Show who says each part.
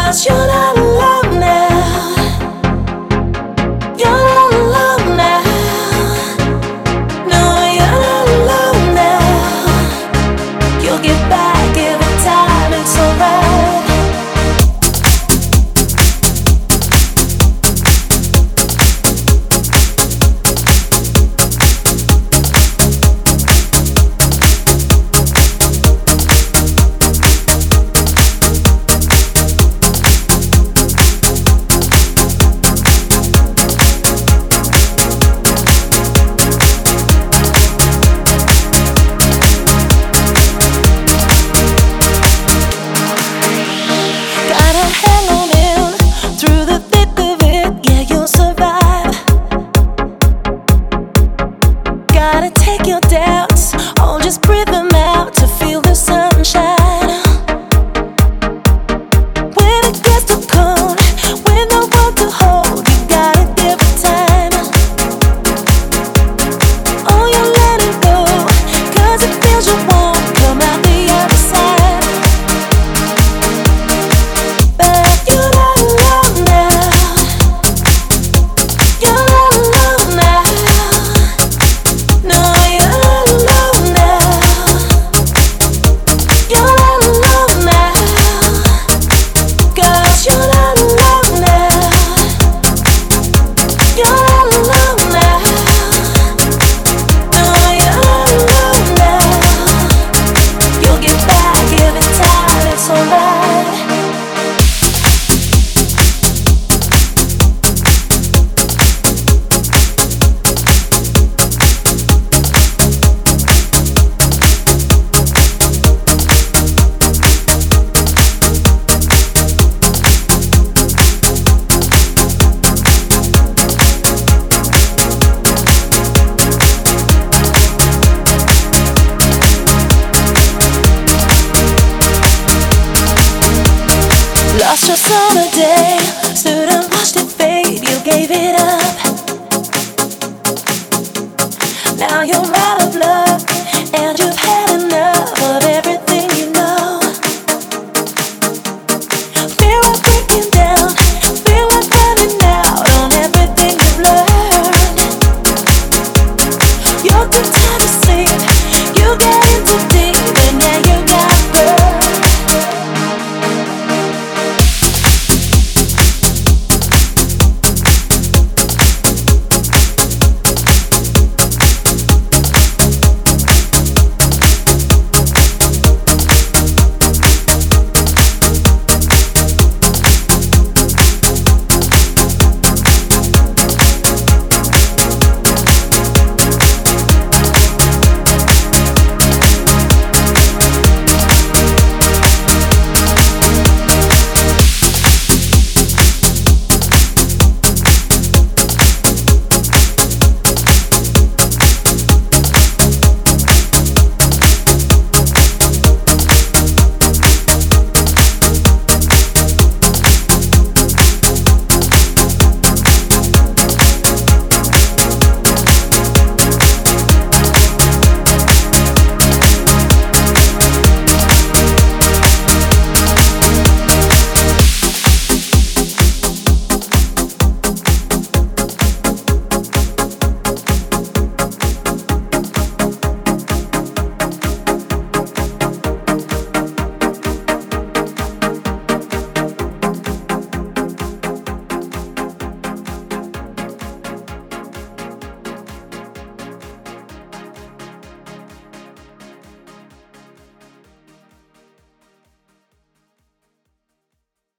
Speaker 1: 'Cause you're not alone now. You're not alone now. No, you're not alone now. You'll get back every time, it's alright. Gotta take your doubts, oh just breathe them out to feel the sunshine. When it gets too cold, when no one to hold, you gotta give it time. Oh, you let it go, 'cause it feels you won't come out the other side. But you're not alone now. You're not alone now. No, you're not alone now. You're not alone now. 'Cause you're not alone now. You're not alone now. No, you're not alone now. You'll get back every time, it's alright. Lost your summer day, stood and watched it fade, you gave it up. Now you're out of luck.